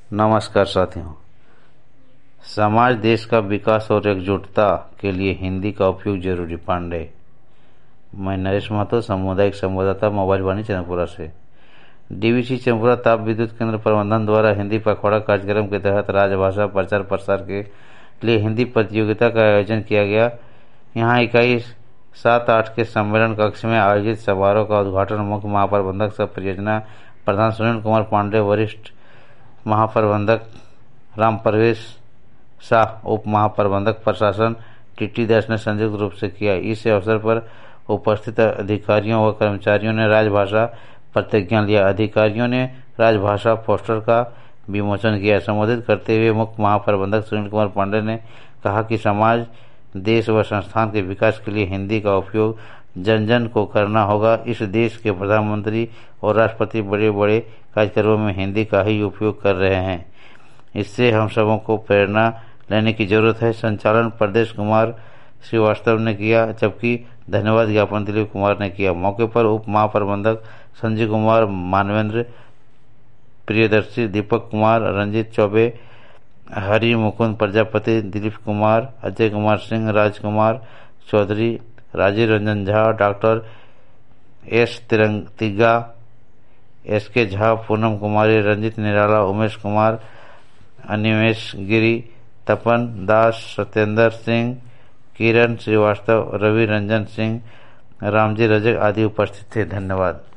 नमस्कार साथियों। समाज देश का विकास और एकजुटता के लिए हिंदी का उपयोग जरूरी। पांडे। मैं नरेश महतो, सामुदायिक संवाददाता, मोबाइल वाणी, चंद्रपुरा से। डीवीसी चंद्रपुरा ताप विद्युत केंद्र प्रबंधन द्वारा हिंदी पखवाड़ा कार्यक्रम के तहत राजभाषा प्रचार प्रसार के लिए हिंदी प्रतियोगिता का आयोजन किया गया। यहाँ इकाई 7-8 के सम्मेलन कक्ष में आयोजित समारोह का उद्घाटन मुख्य महाप्रबंधक सह परियोजना प्रधान सुनील कुमार पांडे, वरिष्ठ महाप्रबंधक राम प्रवेश शाह, उप महाप्रबंधक प्रशासन टीटी दास ने संयुक्त रूप से किया। इस अवसर पर उपस्थित अधिकारियों व कर्मचारियों ने राजभाषा प्रतिज्ञा लिया। अधिकारियों ने राजभाषा पोस्टर का विमोचन किया। संबोधित करते हुए मुख्य महाप्रबंधक सुनील कुमार पांडे ने कहा कि समाज, देश व संस्थान के विकास के लिए हिंदी का उपयोग जन जन को करना होगा। इस देश के प्रधानमंत्री और राष्ट्रपति बड़े बड़े कार्यक्रमों में हिंदी का ही उपयोग कर रहे हैं। इससे हम सबों को प्रेरणा लेने की जरूरत है। संचालन प्रदेश कुमार श्रीवास्तव ने किया, जबकि धन्यवाद ज्ञापन दिलीप कुमार ने किया। मौके पर उप महाप्रबंधक Sanjay Kumar, Manvendra Priyadarshi, Deepak Kumar, Ranjit Choubey, Hari Mukund Prajapati, Dilip Kumar, Ajay Kumar Singh, Rajkumar Chaudhary, Rajiv Ranjan Jha, doctor S Tigga, S K Jha, Poonam Kumari, Ranjit Nirala, Umesh Kumar, Animesh Giri, Tapan Das, Satyendra Singh, Kiran Srivastava, Ravi Ranjan Singh, Ramji Rajak आदि उपस्थित थे। धन्यवाद।